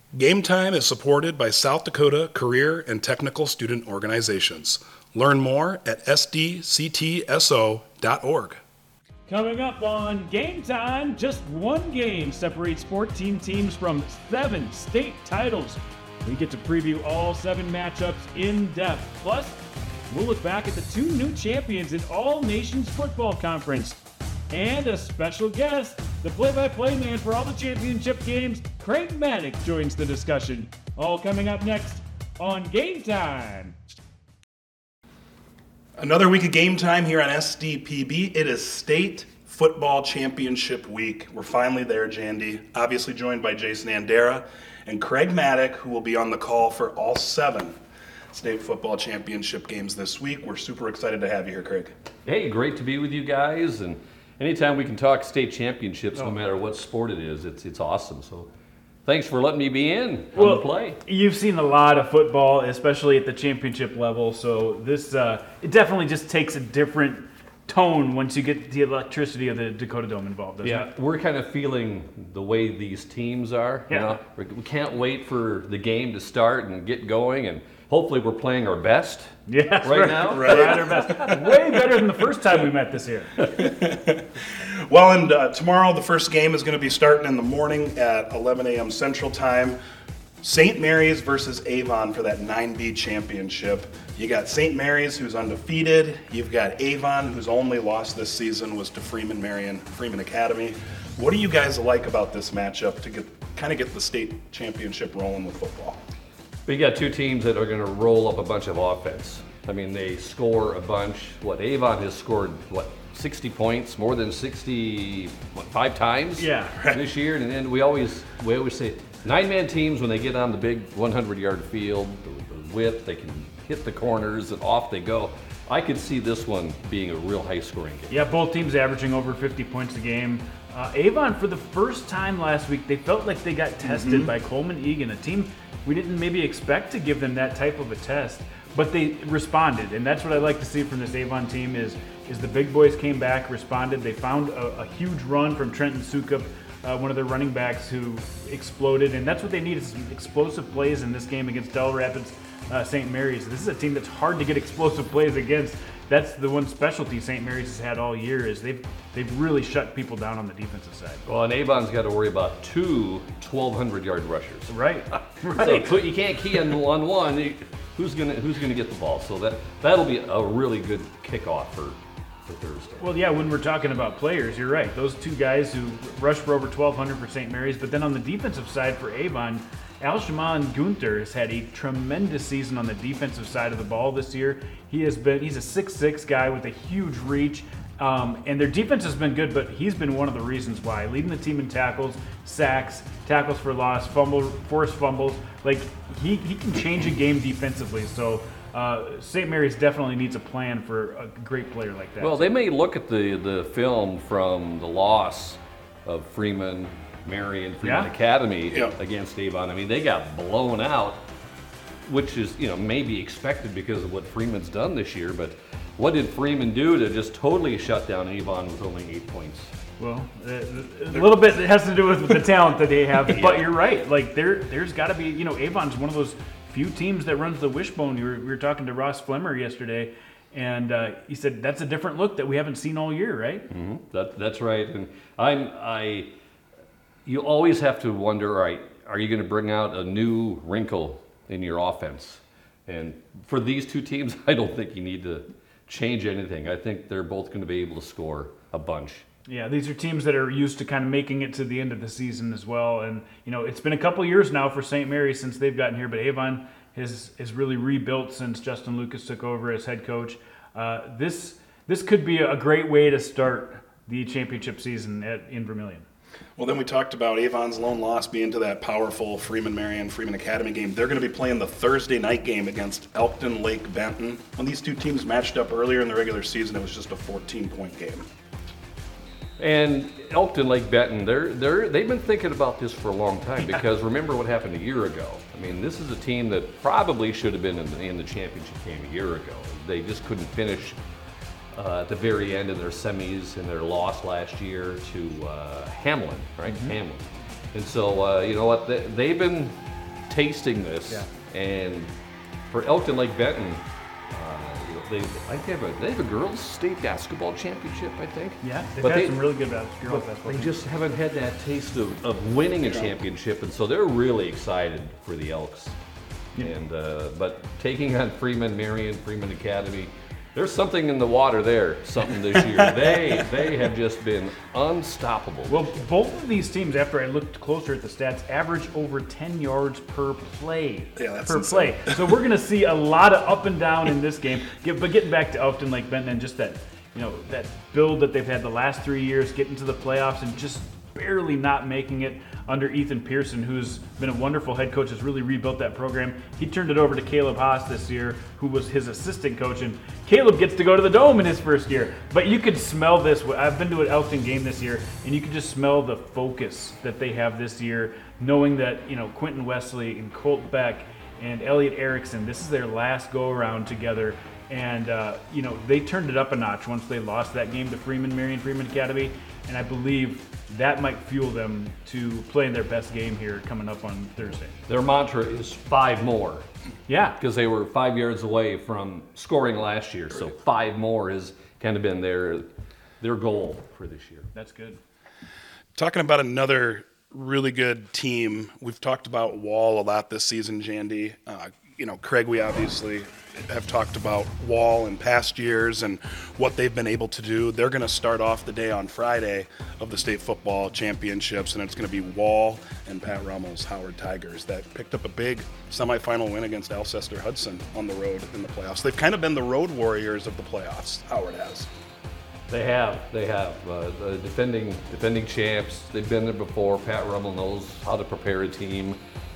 Game Time is supported by South Dakota Career and Technical Student Organizations. Learn more at sdctso.org. Coming up on Game Time, just one game separates 14 teams from 7 state titles. We get to preview all 7 matchups in depth. Plus, we'll look back at the 2 new champions in All Nations Football Conference. And a special guest, the play-by-play man for all the championship games, Craig Maddock, joins the discussion. All coming up next on Game Time. Another week of Game Time here on SDPB. It is State Football Championship Week. We're finally there, Jandy. Obviously joined by Jason Andera and Craig Maddock, who will be on the call for all 7 State Football Championship games this week. We're super excited to have you here, Craig. Hey, great to be with you guys, and anytime we can talk state championships, no matter what sport it is, it's awesome. So thanks for letting me be in on the play. You've seen a lot of football, especially at the championship level, so this it definitely just takes a different tone once you get the electricity of the Dakota Dome involved, doesn't it? We're kind of feeling the way these teams are. Yeah. You know? We can't wait for the game to start and get going, and hopefully we're playing our best right now. Right. We're at our best. Way better than the first time we met this year. Well, and tomorrow the first game is going to be starting in the morning at 11 a.m. Central Time. St. Mary's versus Avon for that 9B championship. You got St. Mary's, who's undefeated. You've got Avon, whose only loss this season was to Freeman Academy. What do you guys like about this matchup to get the state championship rolling with football? We got 2 teams that are going to roll up a bunch of offense. I mean, they score a bunch. Avon has scored 60 points, more than 60, 5 times this year. And then we always say 9-man teams, when they get on the big 100-yard field, the width, they can hit the corners and off they go. I could see this one being a real high-scoring game. Yeah, both teams averaging over 50 points a game. Avon, for the first time last week, they felt like they got tested by Coleman Egan, a team we didn't maybe expect to give them that type of a test, but they responded, and that's what I like to see from this Avon team is the big boys came back, responded. They found a huge run from Trenton Sukup, one of their running backs who exploded, and that's what they need is some explosive plays in this game against Del Rapids St. Mary's. This is a team that's hard to get explosive plays against. That's the one specialty St. Mary's has had all year is they've really shut people down on the defensive side. Well, and Avon's got to worry about 2 1,200-yard rushers. Right. So you can't key on one. Who's gonna get the ball? So that'll be a really good kickoff for Thursday. Well, yeah, when we're talking about players, you're right. Those 2 guys who rushed for over 1,200 for St. Mary's, but then on the defensive side for Avon, Al-Shaman Gunther has had a tremendous season on the defensive side of the ball this year. He's a 6'6" guy with a huge reach, and their defense has been good, but he's been one of the reasons why. Leading the team in tackles, sacks, tackles for loss, forced fumbles. Like, he can change a game defensively, so St. Mary's definitely needs a plan for a great player like that. Well, they may look at the film from the loss of Freeman Academy against Avon. I mean, they got blown out, which is, maybe expected because of what Freeman's done this year. But what did Freeman do to just totally shut down Avon with only 8 points? Well, a little bit it has to do with the talent that they have. But you're right. Like, there's got to be, Avon's one of those few teams that runs the wishbone. We were talking to Ross Flemmer yesterday, and he said that's a different look that we haven't seen all year, right? Mm-hmm. That's right. And you always have to wonder, all right, are you going to bring out a new wrinkle in your offense? And for these 2 teams, I don't think you need to change anything. I think they're both going to be able to score a bunch. Yeah, these are teams that are used to kind of making it to the end of the season as well. And, it's been a couple years now for St. Mary's since they've gotten here, but Avon has really rebuilt since Justin Lucas took over as head coach. This could be a great way to start the championship season in Vermilion. Well, then we talked about Avon's lone loss being to that powerful Freeman Academy game. They're going to be playing the Thursday night game against Elkton Lake Benton. When these 2 teams matched up earlier in the regular season, it was just a 14-point game. And Elkton Lake Benton, they've been thinking about this for a long time because remember what happened a year ago. I mean, this is a team that probably should have been in the championship game a year ago. They just couldn't finish at the very end of their semis in their loss last year to Hamlin, right? Mm-hmm. Hamlin. And so, you know what, they've been tasting this. And for Elkton Lake Benton, they have a girls' state basketball championship, I think. Yeah, they've had some really good girls basketball. They just haven't had that taste of winning a championship, and so they're really excited for the Elks. And but taking on Freeman Academy, there's something in the water there, something this year. They have just been unstoppable. Well, both of these teams, after I looked closer at the stats, average over 10 yards per play. Yeah, that's per insane. play. So we're going to see a lot of up and down in this game. But getting back to Elkton Lake Benton and just that, that build that they've had the last 3 years, getting to the playoffs and just barely not making it under Ethan Pearson, who's been a wonderful head coach, has really rebuilt that program. He turned it over to Caleb Haas this year, who was his assistant coach, and Caleb gets to go to the Dome in his first year. But you could smell this. I've been to an Elkton game this year, and you could just smell the focus that they have this year, knowing that, Quentin Wesley and Colt Beck and Elliot Erickson, this is their last go-around together. And, they turned it up a notch once they lost that game to Freeman Academy. And I believe that might fuel them to play in their best game here coming up on Thursday. Their mantra is 5 more. Yeah. Because they were 5 yards away from scoring last year. So 5 more has kind of been their goal for this year. That's good. Talking about another really good team, we've talked about Wall a lot this season, Jandy. Craig, we obviously have talked about Wall in past years and what they've been able to do. They're going to start off the day on Friday of the state football championships, and it's going to be Wall and Pat Rummel's Howard Tigers that picked up a big semifinal win against Alcester Hudson on the road in the playoffs. They've kind of been the road warriors of the playoffs, Howard has. They have. The defending champs. They've been there before. Pat Rummel knows how to prepare a team.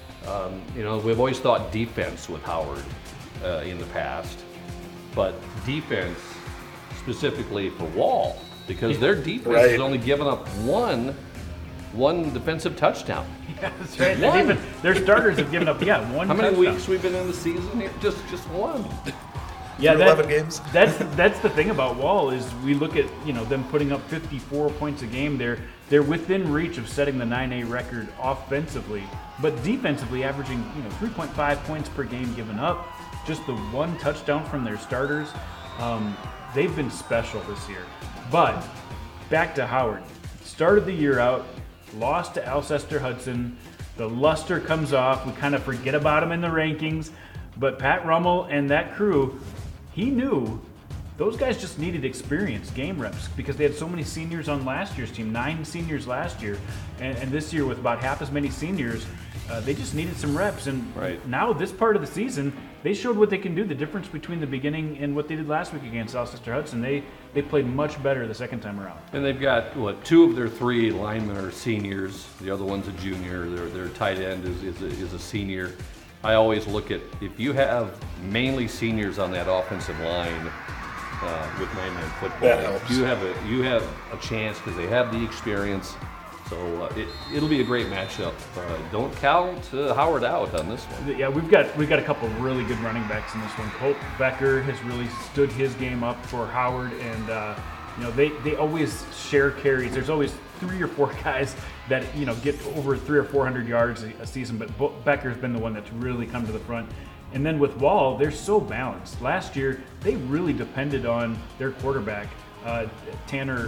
We've always thought defense with Howard in the past, but defense specifically for Wall, because their defense has only given up one defensive touchdown. Yeah, that's right. Their starters have given up one touchdown. How many weeks we've been in the season here? Just one. Yeah, 11 games. That's the thing about Wall is we look at them putting up 54 points a game. They're within reach of setting the 9A record offensively, but defensively averaging 3.5 points per game given up. Just the one touchdown from their starters. They've been special this year. But back to Howard. Started the year out, lost to Alcester Hudson. The luster comes off. We kind of forget about him in the rankings. But Pat Rummel and that crew, he knew those guys just needed experience, game reps, because they had so many seniors on last year's team, 9 seniors last year. And this year with about half as many seniors, they just needed some reps. And now this part of the season, they showed what they can do, the difference between the beginning and what they did last week against Alcester Hudson. They played much better the second time around. And they've got, 2 of their 3 linemen are seniors. The other one's a junior. Their tight end is a senior. I always look at, if you have mainly seniors on that offensive line with 9-man football, that helps. you have a chance because they have the experience. So it'll be a great matchup. Don't count Howard out on this one. Yeah, we've got a couple of really good running backs in this one. Colt Becker has really stood his game up for Howard, and they always share carries. There's always 3 or 4 guys that get over 300 or 400 yards a season, but Becker's been the one that's really come to the front. And then with Wall, they're so balanced. Last year, they really depended on their quarterback, Tanner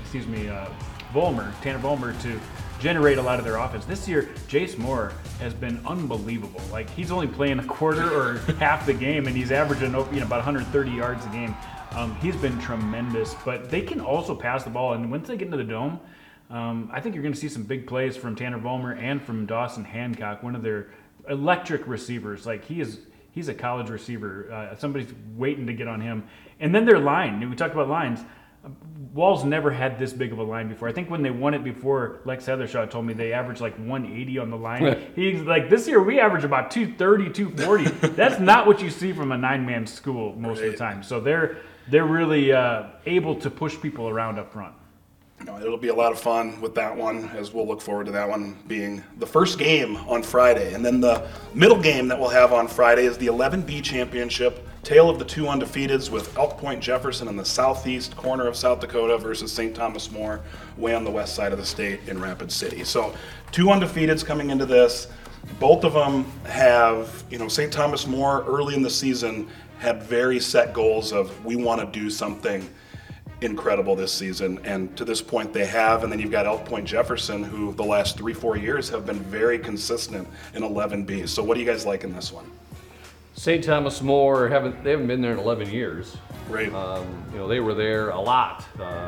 Vollmer, to generate a lot of their offense. This year, Jace Moore has been unbelievable. Like, he's only playing a quarter or half the game, and he's averaging about 130 yards a game. He's been tremendous, but they can also pass the ball. And once they get into the Dome, I think you're going to see some big plays from Tanner Vollmer and from Dawson Hancock, one of their electric receivers. Like, he's a college receiver. Somebody's waiting to get on him. And then their line. We talked about lines. Wall's never had this big of a line before. I think when they won it before, Lex Heathershaw told me they averaged like 180 on the line. He's like, this year we average about 230, 240. That's not what you see from a 9-man school most of the time. So they're really able to push people around up front. It'll be a lot of fun with that one, as we'll look forward to that one being the first game on Friday. And then the middle game that we'll have on Friday is the 11B Championship, tale of the 2 undefeateds with Elk Point Jefferson in the southeast corner of South Dakota versus St. Thomas More way on the west side of the state in Rapid City. So 2 undefeateds coming into this. Both of them have, St. Thomas More early in the season had very set goals of we want to do something incredible this season, and to this point they have. And then you've got Elk Point Jefferson, who the last 3-4 years have been very consistent in 11B. So what do you guys like in this one? St. Thomas More haven't been there in 11 years. Right. They were there a lot,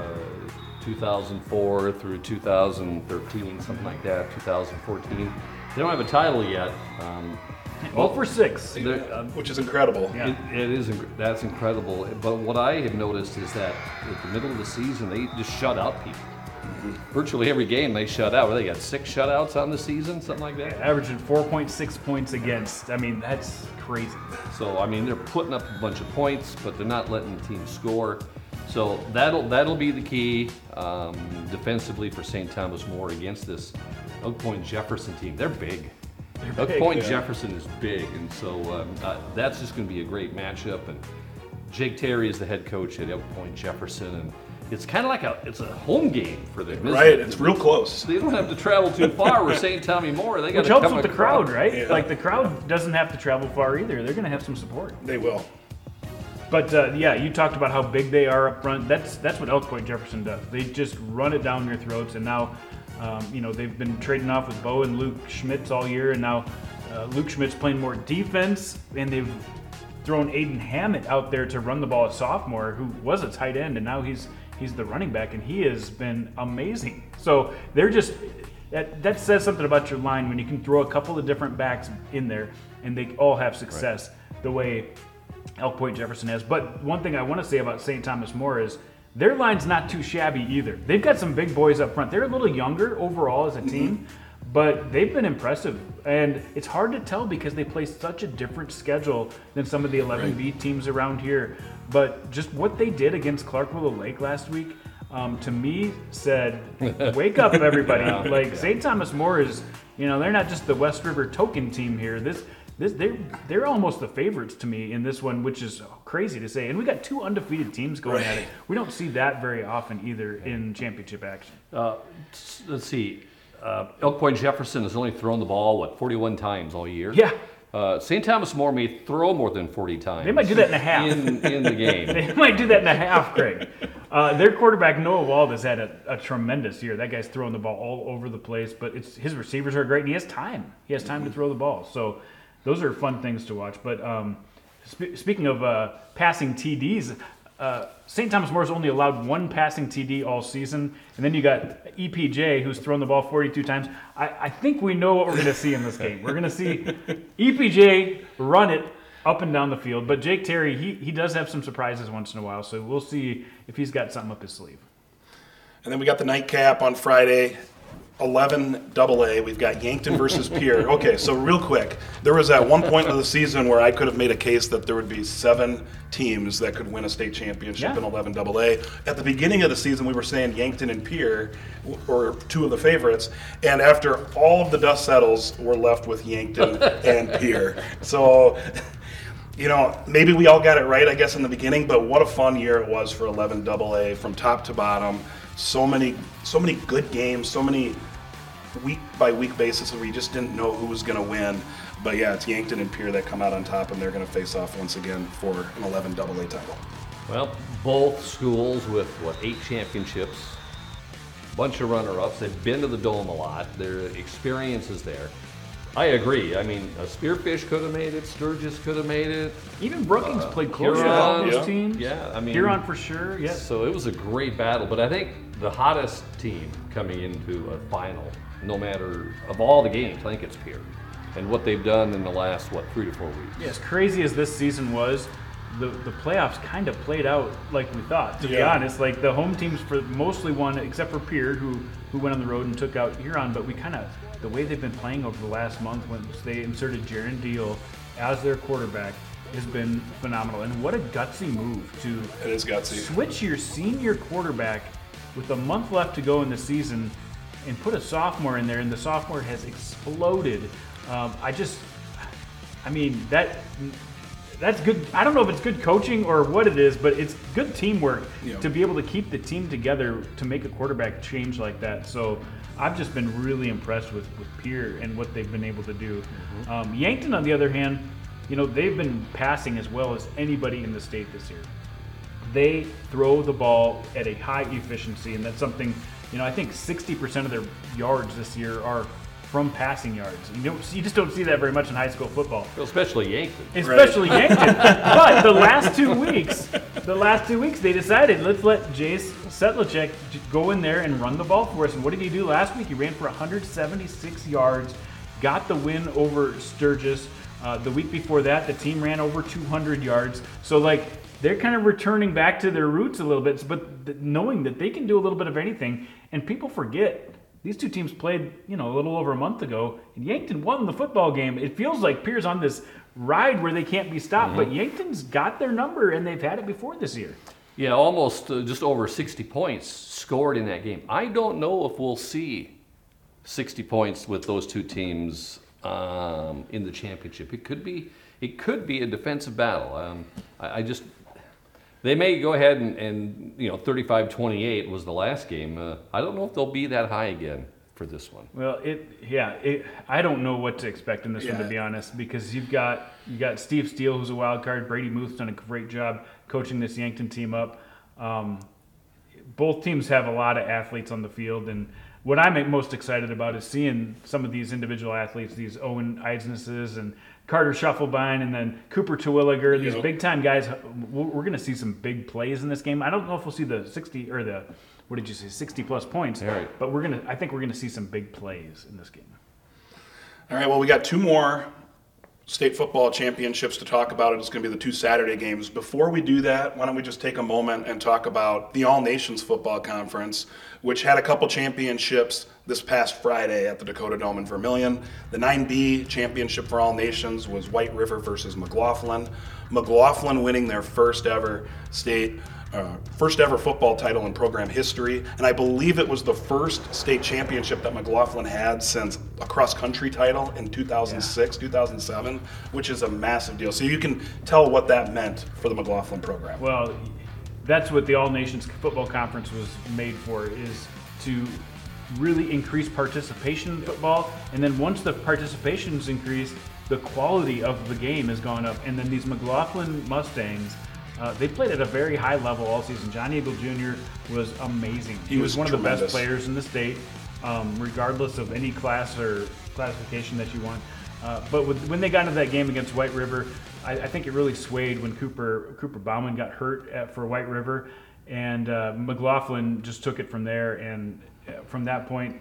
2004 through 2013, something like that, 2014. They don't have a title yet. 0-for-6, which is incredible. Yeah. That's incredible. But what I have noticed is that at the middle of the season, they just shut out people. Virtually every game they shut out. They got 6 shutouts on the season, something like that. Averaging 4.6 points against. I mean, that's crazy. So they're putting up a bunch of points, but they're not letting the team score. So that'll be the key defensively for St. Thomas More against this Elk Point Jefferson team. They're big. Elk Point Jefferson is big, and so that's just going to be a great matchup. And Jake Terry is the head coach at Elk Point Jefferson, and it's kind of like it's a home game for them. Right, it's real close. They don't have to travel too far. With St. Tommy More, they got which to helps come with the crowd, right? Yeah. Like the crowd doesn't have to travel far either. They're going to have some support. They will. But you talked about how big they are up front. That's what Elk Point Jefferson does. They just run it down your throats, and now. They've been trading off with Bo and Luke Schmitz all year, and now Luke Schmitz playing more defense, and they've thrown Aiden Hammett out there to run the ball, a sophomore who was a tight end, and now he's the running back, and he has been amazing. So they're just that says something about your line when you can throw a couple of different backs in there, and they all have success the way Elk Point Jefferson has. But one thing I want to say about St. Thomas More is their line's not too shabby either. They've got some big boys up front. They're a little younger overall as a team, but they've been impressive. And it's hard to tell because they play such a different schedule than some of the 11B teams around here. But just what they did against Clark Willow Lake last week, to me, said, wake up, everybody. St. Thomas More is, they're not just the West River token team here. They're almost the favorites to me in this one, which is crazy to say. And we got 2 undefeated teams going at it. We don't see that very often either in championship action. Let's see. Elk Point Jefferson has only thrown the ball, 41 times all year? Yeah. St. Thomas More may throw more than 40 times. They might do that in a half. In the game. They might do that in a half, Craig. Their quarterback, Noah Wald, has had a tremendous year. That guy's throwing the ball all over the place, but his receivers are great, and he has time. He has time to throw the ball. So those are fun things to watch. But speaking of passing TDs, St. Thomas More's only allowed 1 passing TD all season. And then you got EPJ, who's thrown the ball 42 times. I think we know what we're going to see in this game. We're going to see EPJ run it up and down the field. But Jake Terry, he does have some surprises once in a while. So we'll see if he's got something up his sleeve. And then we got the nightcap on Friday. 11 AA, we've got Yankton versus Pierre. Okay, so real quick, there was at one point of the season where I could have made a case that there would be 7 teams that could win a state championship in 11 AA. At the beginning of the season, we were saying Yankton and Pierre were 2 of the favorites, and after all of the dust settles, we're left with Yankton and Pierre. So, maybe we all got it right, I guess, in the beginning, but what a fun year it was for 11 AA from top to bottom. So many good games, so many week-by-week basis where you just didn't know who was going to win. But yeah, it's Yankton and Pierre that come out on top, and they're going to face off once again for an 11 AA title. Well, both schools with, 8 championships, bunch of runner-ups. They've been to the Dome a lot. Their experience is there. I agree. I mean, Spearfish could have made it. Sturgis could have made it. Even Brookings played close to all those teams. Yeah, I mean, Huron for sure. Yes. So it was a great battle. But I think the hottest team coming into a final, no matter of all the games, I think it's Pierre, and what they've done in the last 3 to 4 weeks. Yeah, as crazy as this season was, the playoffs kind of played out like we thought. To be honest, like the home teams mostly won, except for Pierre, who went on the road and took out Huron. But the way they've been playing over the last month, once they inserted Jaron Deal as their quarterback, has been phenomenal. And what a gutsy move to switch your senior quarterback with a month left to go in the season and put a sophomore in there, and the sophomore has exploded. That's good. I don't know if it's good coaching or what it is, but it's good teamwork to be able to keep the team together to make a quarterback change like that. So I've just been really impressed with Pierre and what they've been able to do. Yankton, on the other hand, they've been passing as well as anybody in the state this year. They throw the ball at a high efficiency, and that's something, I think 60% of their yards this year are from passing yards. You just don't see that very much in high school football. Well, especially Yankton. Yankton. But the last 2 weeks, they decided, let's let Jace Setlicek go in there and run the ball for us. And what did he do last week? He ran for 176 yards, got the win over Sturgis. The week before that, the team ran over 200 yards. So, they're kind of returning back to their roots a little bit, but knowing that they can do a little bit of anything. And people forget, these two teams played, a little over a month ago, and Yankton won the football game. It feels like Pierre's on this ride where they can't be stopped, but Yankton's got their number, and they've had it before this year. Yeah, almost just over 60 points scored in that game. I don't know if we'll see 60 points with those two teams in the championship. It could be a defensive battle. They may go ahead and 35-28 was the last game. I don't know if they'll be that high again for this one. Well, I don't know what to expect in this one, to be honest, because you got Steve Steele, who's a wild card. Brady Muth's done a great job coaching this Yankton team up. Both teams have a lot of athletes on the field, and what I'm most excited about is seeing some of these individual athletes, these Owen Eisnesses and Carter Shufflebine, and then Cooper Terwilliger, these big-time guys. We're going to see some big plays in this game. I don't know if we'll see the 60 or the, 60-plus points, right. But I think we're going to see some big plays in this game. All right, well, we got 2 more state football championships to talk about. It's going to be the 2 Saturday games. Before we do that, why don't we just take a moment and talk about the All Nations Football Conference, which had a couple championships this past Friday at the Dakota Dome in Vermilion. The 9B championship for All Nations was White River versus McLaughlin. McLaughlin winning their first ever football title in program history, and I believe it was the first state championship that McLaughlin had since a cross-country title in 2006, 2007, which is a massive deal. So you can tell what that meant for the McLaughlin program. Well, that's what the All Nations Football Conference was made for, is to really increase participation in football, and then once the participation's increased, the quality of the game has gone up. And then these McLaughlin Mustangs, they played at a very high level all season. John Eagle Jr. was amazing. He was one tremendous. of the best players in the state, regardless of any class or classification that you want. But when they got into that game against White River, I think it really swayed when Cooper Bauman got hurt for White River, and McLaughlin just took it from there. And from that point,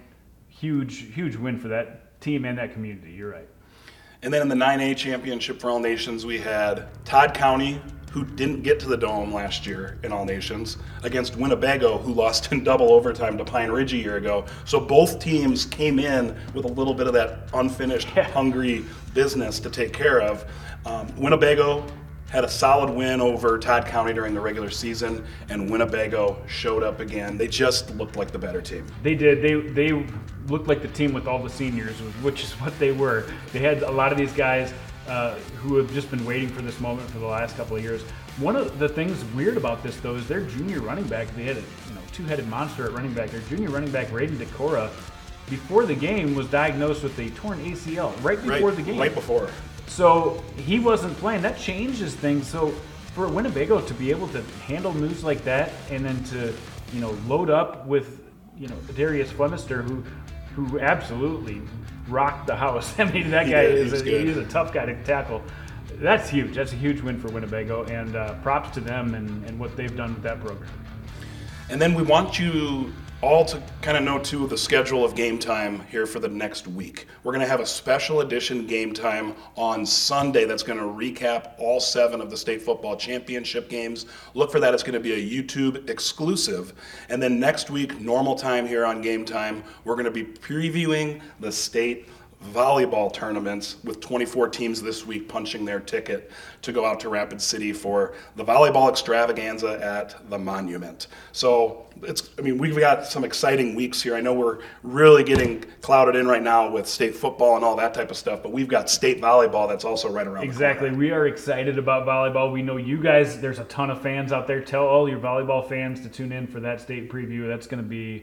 huge win for that team and that community. You're right. And then in the 9A championship for All Nations, we had Todd County, who didn't get to the Dome last year in All Nations, against Winnebago, who lost in double overtime to Pine Ridge a year ago. So both teams came in with a little bit of that unfinished, hungry business to take care of. Winnebago had a solid win over Todd County during the regular season, and Winnebago showed up again. They just looked like the better team. They did. They looked like the team with all the seniors, which is what they were. They had a lot of these guys who have just been waiting for this moment for the last couple of years. One of the things weird about this, though, is their junior running back. They had a two-headed monster at running back. Their junior running back, Raiden Decora, before the game was diagnosed with a torn ACL right before the game. Right before. So he wasn't playing. That changes things. So for Winnebago to be able to handle news like that, and then to load up with Darius Flemister, who absolutely rocked the house. I mean, that guy he's a tough guy to tackle. That's huge. That's a huge win for Winnebago, and props to them and what they've done with that program. And then we want you all to kind of know, too, the schedule of game time here for the next week. We're going to have a special edition game time on Sunday that's going to recap all 7 of the state football championship games. Look for that. It's going to be a YouTube exclusive. And then next week, normal time here on Game Time, we're going to be previewing the state volleyball tournaments with 24 teams this week punching their ticket to go out to Rapid City for the volleyball extravaganza at the Monument. So we've got some exciting weeks here. I know we're really getting clouded in right now with state football and all that type of stuff, but we've got state volleyball that's also right around Exactly. the corner. We are excited about volleyball. We know you guys, there's a ton of fans out there. Tell all your volleyball fans to tune in for that state preview. That's going to be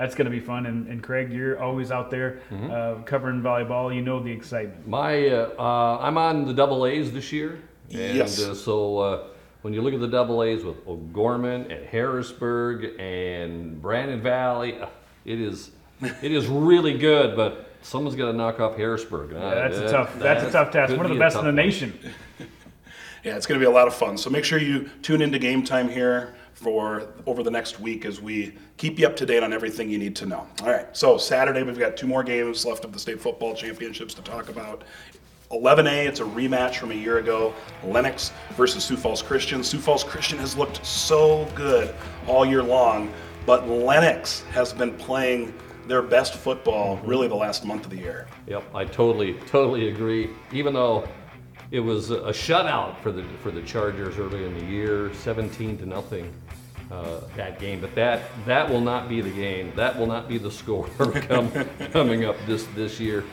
that's going to be fun. And Craig, you're always out there covering volleyball. You know the excitement. I'm on the double A's this year. And, yes. So when you look at the double A's with O'Gorman and Harrisburg and Brandon Valley, it is really good, but someone's got to knock off Harrisburg. That's a tough task. One of the best in the nation. Yeah, it's going to be a lot of fun. So make sure you tune into Game Time here for over the next week as we keep you up to date on everything you need to know. All right, so Saturday we've got 2 more games left of the state football championships to talk about. 11A, it's a rematch from a year ago. Lennox versus Sioux Falls Christian. Sioux Falls Christian has looked so good all year long, but Lennox has been playing their best football really the last month of the year. Yep, I totally agree. Even though it was a shutout for the Chargers early in the year, 17-0 that game. But that will not be the game. That will not be the score coming up this year.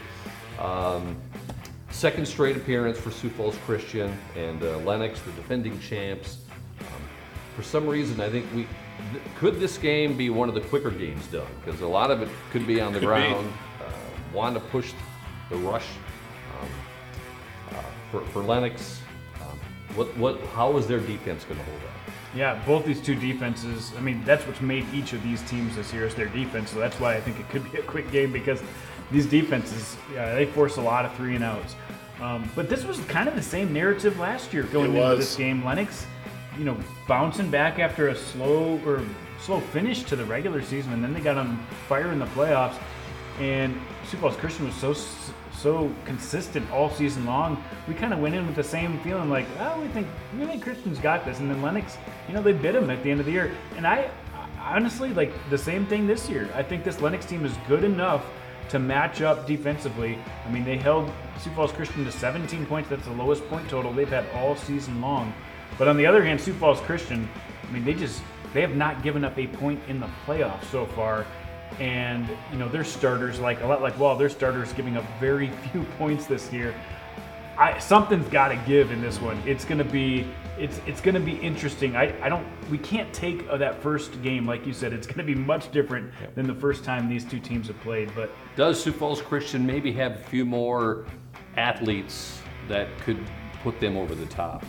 Second straight appearance for Sioux Falls Christian and Lennox, the defending champs. For some reason, I think could this game be one of the quicker games done? Because a lot of it could be on the ground. Want to push the rush. For Lennox, how is their defense going to hold up? Yeah, both these two defenses, I mean, that's what's made each of these teams this year is their defense. So that's why I think it could be a quick game because these defenses, they force a lot of 3-and-outs. But this was kind of the same narrative last year going into this game. Lennox, bouncing back after a slow finish to the regular season, and then they got on fire in the playoffs. And Sioux Falls Christian was so consistent all season long. We kind of went in with the same feeling like, we think Christian's got this. And then Lennox, they bit him at the end of the year. And I honestly, like the same thing this year. I think this Lennox team is good enough to match up defensively. I mean, they held Sioux Falls Christian to 17 points. That's the lowest point total they've had all season long. But on the other hand, Sioux Falls Christian, I mean, they have not given up a point in the playoffs so far. And their starters, their starters giving up very few points this year. Something's got to give in this one. It's gonna be interesting. We can't take that first game like you said. It's gonna be much different than the first time these two teams have played. But does Sioux Falls Christian maybe have a few more athletes that could put them over the top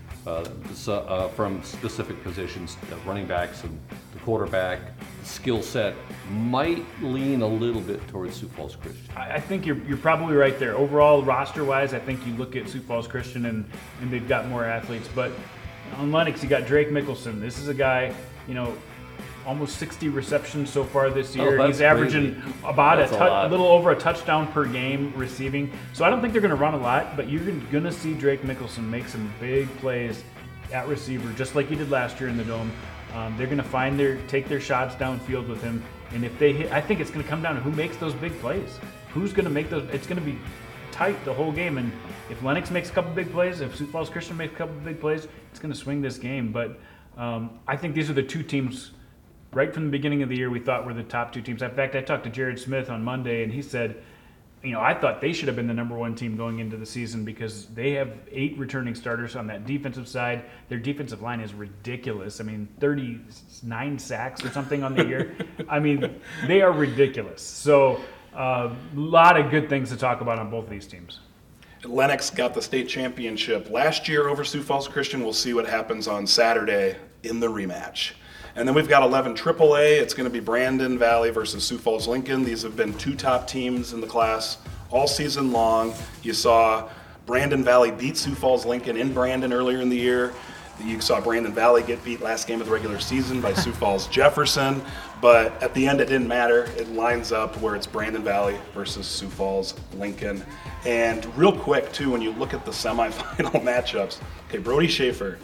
from specific positions, the running backs and the quarterback? Skill set might lean a little bit towards Sioux Falls Christian. I think you're probably right there. Overall, roster-wise, I think you look at Sioux Falls Christian and they've got more athletes. But on Lennox, you got Drake Mickelson. This is a guy, almost 60 receptions so far this year. He's averaging about a little over a touchdown per game receiving. So I don't think they're going to run a lot, but you're going to see Drake Mickelson make some big plays at receiver, just like he did last year in the Dome. They're going to take their shots downfield with him, and if they hit, I think it's going to come down to who makes those big plays. Who's going to make those? It's going to be tight the whole game, and if Lennox makes a couple big plays, if Sioux Falls Christian makes a couple big plays, it's going to swing this game. But I think these are the two teams. Right from the beginning of the year, we thought were the top two teams. In fact, I talked to Jared Smith on Monday, and he said, I thought they should have been the number one team going into the season because they have 8 returning starters on that defensive side. Their defensive line is ridiculous. I mean, 39 sacks or something on the year. I mean, they are ridiculous. So a lot of good things to talk about on both of these teams. Lennox got the state championship last year over Sioux Falls Christian. We'll see what happens on Saturday in the rematch. And then we've got 11 AAA. It's going to be Brandon Valley versus Sioux Falls Lincoln. These have been 2 top teams in the class all season long. You saw Brandon Valley beat Sioux Falls Lincoln in Brandon earlier in the year. You saw Brandon Valley get beat last game of the regular season by Sioux Falls Jefferson. But at the end, it didn't matter. It lines up where it's Brandon Valley versus Sioux Falls Lincoln. And real quick, too, when you look at the semifinal matchups, okay, Brody Schaefer,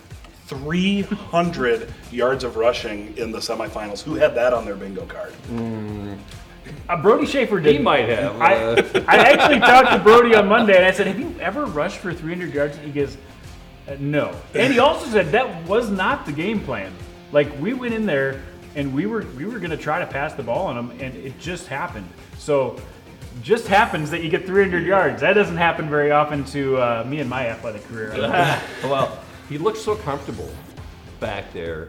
300 yards of rushing in the semifinals. Who had that on their bingo card? Brody Schaefer did. He might have. I actually talked to Brody on Monday, and I said, have you ever rushed for 300 yards? And he goes, no. And he also said that was not the game plan. Like, we went in there, and we were going to try to pass the ball on him, and it just happened. So just happens that you get 300 yards. That doesn't happen very often to me and my athletic career. Well, he looked so comfortable back there.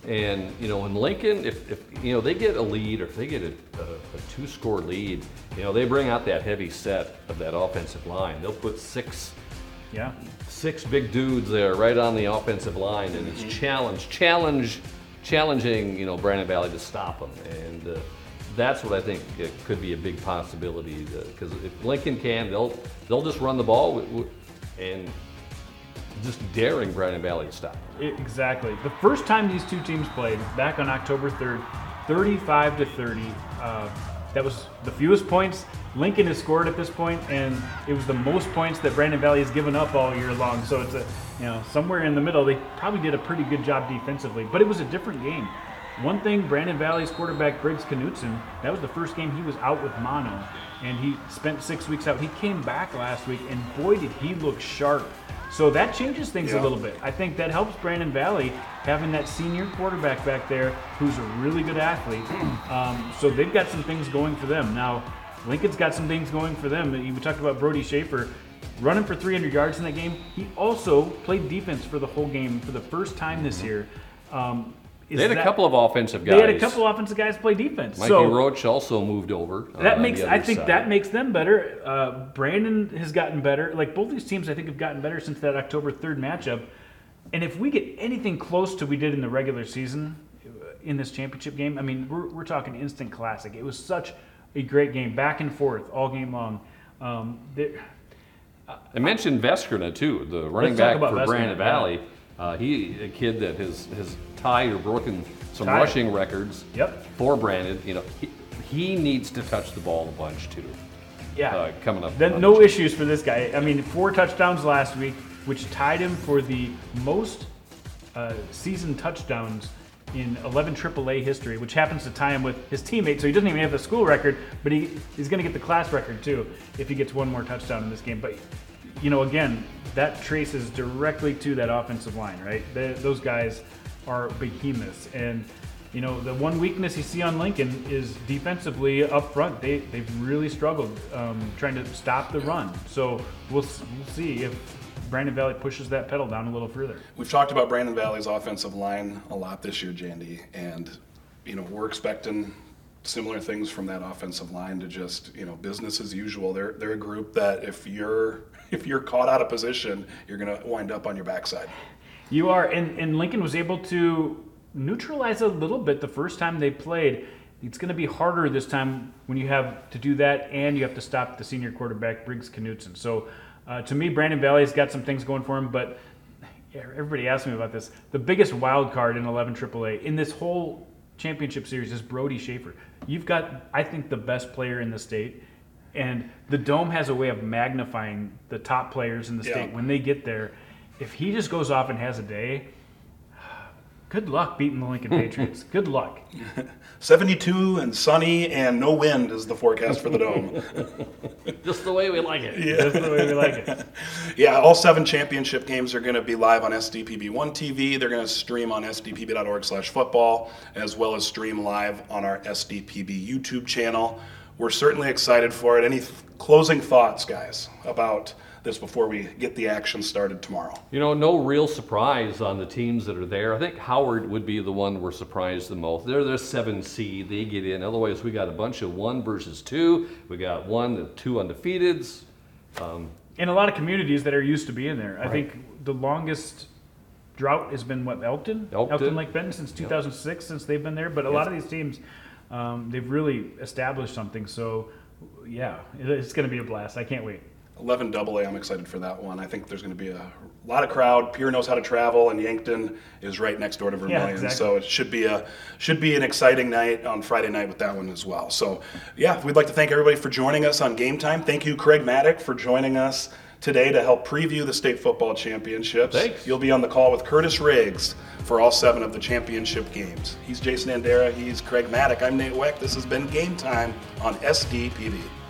And, in Lincoln, if they get a lead, or if they get a two-score lead, they bring out that heavy set of that offensive line. They'll put six big dudes there right on the offensive line, and it's challenging, Brandon Valley to stop them. And that's what I think could be a big possibility, because if Lincoln can, they'll just run the ball and just daring Brandon Valley to stop. Exactly. The first time these two teams played, back on October 3rd, 35-30. That was the fewest points Lincoln has scored at this point, and it was the most points that Brandon Valley has given up all year long. So it's somewhere in the middle. They probably did a pretty good job defensively, but it was a different game. One thing, Brandon Valley's quarterback Briggs Knutson, that was the first game he was out with mono, and he spent 6 weeks out. He came back last week, and boy, did he look sharp. So that changes things a little bit. I think that helps Brandon Valley having that senior quarterback back there who's a really good athlete. So they've got some things going for them. Now, Lincoln's got some things going for them. We talked about Brody Schaefer running for 300 yards in that game. He also played defense for the whole game for the first time this year. They had a couple of offensive guys. They had a couple of offensive guys play defense. Mikey Roach also moved over. I think that makes them better. Brandon has gotten better. Like, both these teams, I think, have gotten better since that October 3rd matchup. And if we get anything close to we did in the regular season in this championship game, I mean, we're talking instant classic. It was such a great game, back and forth all game long. I mentioned Veskrina too, the running back for Brandon Valley. He, a kid that has tied or broken some rushing records for Brandon. He needs to touch the ball a bunch too. Coming up. Then no issues for this guy. I mean, 4 touchdowns last week, which tied him for the most season touchdowns in 11 AAA history, which happens to tie him with his teammate. So he doesn't even have the school record, but he's going to get the class record too if he gets one more touchdown in this game. But again, that traces directly to that offensive line, right? Those guys are behemoths. And, the one weakness you see on Lincoln is defensively up front. They've really struggled trying to stop the run. So we'll see if Brandon Valley pushes that pedal down a little further. We've talked about Brandon Valley's offensive line a lot this year, Jandy, and, we're expecting similar things from that offensive line to just, business as usual. They're a group that if you're caught out of position, you're going to wind up on your backside. You are, and Lincoln was able to neutralize a little bit the first time they played. It's going to be harder this time when you have to do that and you have to stop the senior quarterback, Briggs Knutson. So to me, Brandon Valley's got some things going for him, but everybody asked me about this. The biggest wild card in 11 AAA in this whole championship series is Brody Schaefer. You've got, I think, the best player in the state, and the Dome has a way of magnifying the top players in the state when they get there. If he just goes off and has a day, good luck beating the Lincoln Patriots. Good luck. 72 and sunny and no wind is the forecast for the Dome. Just the way we like it. Yeah. Just the way we like it. Yeah, all 7 championship games are going to be live on SDPB1 TV. They're going to stream on sdpb.org/football, as well as stream live on our SDPB YouTube channel. We're certainly excited for it. Any closing thoughts, guys, about this before we get the action started tomorrow? No real surprise on the teams that are there. I think Howard would be the one we're surprised the most. They're 7 seed. They get in. Otherwise, we got a bunch of 1 versus 2. We got 1 and 2 undefeateds. And a lot of communities that are used to being there. I think the longest drought has been, Elkton Lake Benton since 2006, since they've been there. But a lot of these teams, they've really established something. So, it's going to be a blast. I can't wait. 11 AA, I'm excited for that one. I think there's going to be a lot of crowd. Pierre knows how to travel, and Yankton is right next door to Vermilion. Yeah, exactly. So it should be an exciting night on Friday night with that one as well. So, we'd like to thank everybody for joining us on Game Time. Thank you, Craig Maddock, for joining us today to help preview the state football championships. Thanks. You'll be on the call with Curtis Riggs for all 7 of the championship games. He's Jason Andera. He's Craig Maddock. I'm Nate Weck. This has been Game Time on SDPB.